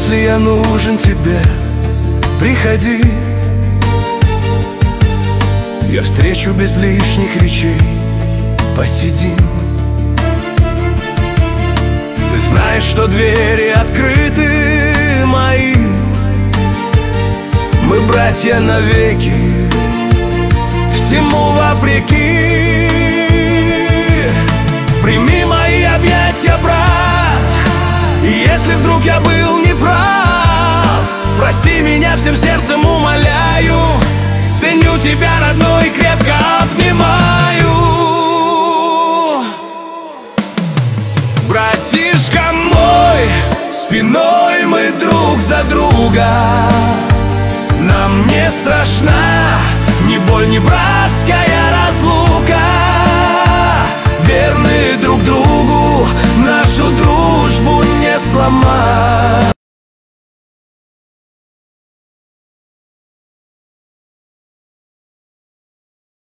Если я нужен тебе, приходи. Я встречу без лишних речей, посидим. Ты знаешь, что двери открыты мои. Мы братья навеки, всему вопреки. Прими мои объятия, брат, и если вдруг я был неправ, прости меня всем сердцем, умоляю. Ценю тебя, родной, и крепко обнимаю. Братишка мой, спиной мы друг за друга. Нам не страшна ни боль, ни братская разлука. Верны друг другу, нашу дружбу не сломать.